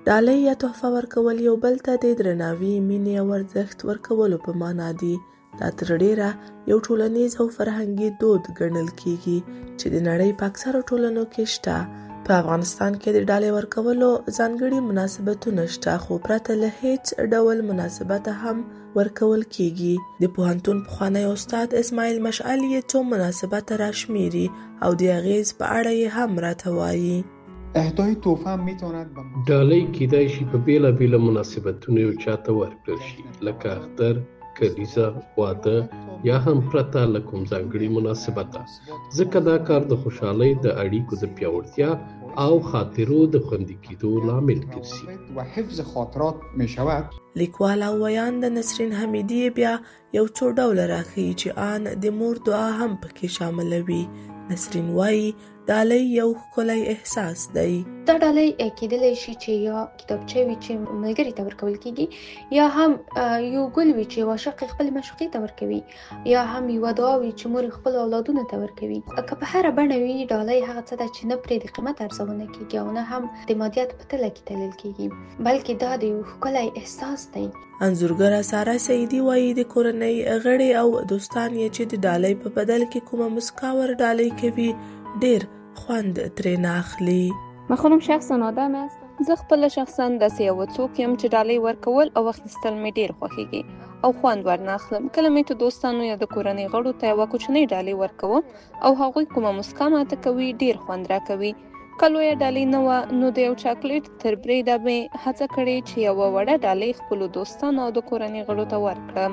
ډالۍ یا تحفه ورکول یو بل ته د درناوي، مینې او ارزښت ورکولو په معنا دي. دا تر ډیره یو ټولنیز او فرهنګي دود ګڼل کیږي چې د نړۍ په اکثرو ټولنو کې شته. په افغانستان کې د ډالۍ ورکولو ځانګړي مناسبتونه شته، خو پرته له هیڅ ډول مناسبته هم ورکول کیږي. د پوهنتون پخوانی استاد اسماعیل مشعل یې څو مناسبته راشمیري او د اغیز په اړه یې هم راته وایي. اهدای توفه میتواند ډالۍ کیدای شي په بیلابیلو مناسبتونو یو چاته ورکړل شي، لکه اختر، کلیزه، واده یا هم پرته له کوم ځانګړي مناسبته، ځکه دا کار د خوشحالۍ، د اړیکو د پیاوړتیا او خاطرو د خوندي کېدو لامل ګرځي و حفظ خاطرات میشود. لیکوال او ویاند نسرین حمیدی بیا یو څو ډوله راښیي چې آن د مور دعا هم پکې شاملوي. نسرین وایي ډالۍ یو ښکلی احساس دی. دا ډالۍ کېدلی شي چې یا کتابچه وي چې ملګري ته ورکول کېږي، یا هم یو ګل وي چې یو عاشق خپل معشوقې ته ورکوي، یا هم یو دعا وي چې مور خپل اولادونو ته ورکوي. که په هره بڼه وي، ډالۍ هغه څه ده چې نه پرې د قیمت ارزونه کېږي او نه هم د مادیات په تله کې تلل کېږي، بلکې دا د یو ښکلی احساس دی. انځورګره ساره سعیدي وایي د کورنۍ غړي او دوستان یې چې د ډالۍ په بدل کې کومه مسکا ور ډالۍ کوي ډېر خوند ترې نه اخلي. من خودم شخصا آدم هستم. زه خپل شخصا داسې یو څوک یم چې ډالۍ ورکول او اخیستل مې ډېر خوښیږي او خوند ورنه اخلم. کله مې ته دوستانو یا د کورنۍ غړو ته یوه کوچنۍ ډالۍ ورکوم او هغوی کومه مسکا ماته کوي، ډېر خوند راکوي. که لویه ډالۍ نه وه، نو د یو چاکلیټ تر بریده مې هڅه کړې چې یوه وړه ډالۍ خپلو دوستانو او د کورنۍ غړو ته ورکړم.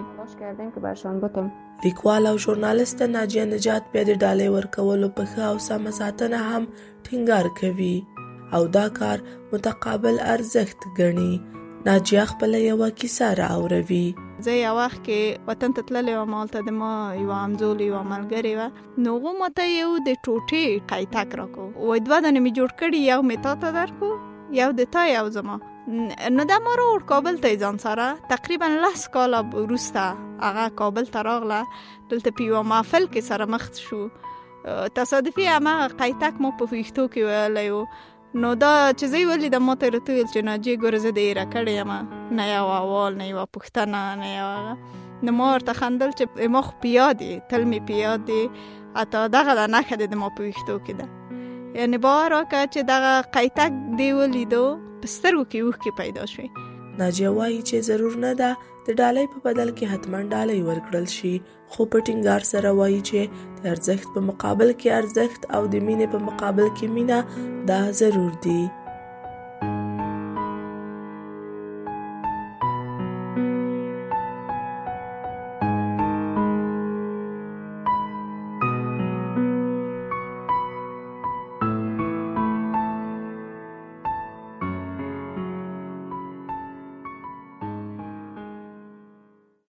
لیکوال او ژورنالسټ ناجیه نجات بیا د ډالۍ ورکولو په ښه او سمه ساتنه هم ټینګار کوي او دا کار متقابل ارزښت ګڼي. ناجیه خپله یوه کیسه راوروي. زه یو وخت کې وطن ته تللې وم، هلته د ما یوه همزول یوه ملګرې وه، نو هغو ماته یو د ټوټې قیتک راکړو، وایي 2 دانې مې جوړ کړي، یو مې تا ته درکړو، یو د تا یو زما. نو دا ما راوړ کابل ته ځان سره، تقریبا 10 کاله وروسته هغه کابل ته راغله. دلته په یوه محفل کې سره مخ شو، تصادفي هماغه قیتک ما په ویښتو کې ویلی و. نو دا چې زه یې ولیدم، ما ته یې راته وویل چې ناجیې ګوره زه دې هیره کړې یم، نه یو احوال، نه یوه پوښتنه، نه یو هغه. نو ما ورته خندل چې ما خو په یاد یې، تل مې په یاد دی، حتی دغه دا نښه دې د ما په ویښتو کې ده. یعنې باور وکړه چې دغه قیتک دې ولیدو، په سترګو کې اوښکې پیدا شوې. ناجیه وایي چې ضرور نه ده د ډالۍ په بدل کې حتما ډالۍ ورکړل شي، خو په ټینګار سره وایي چې د ارزښت په مقابل کې ارزښت او د مینې په مقابل کې مینه دا ضرور دي.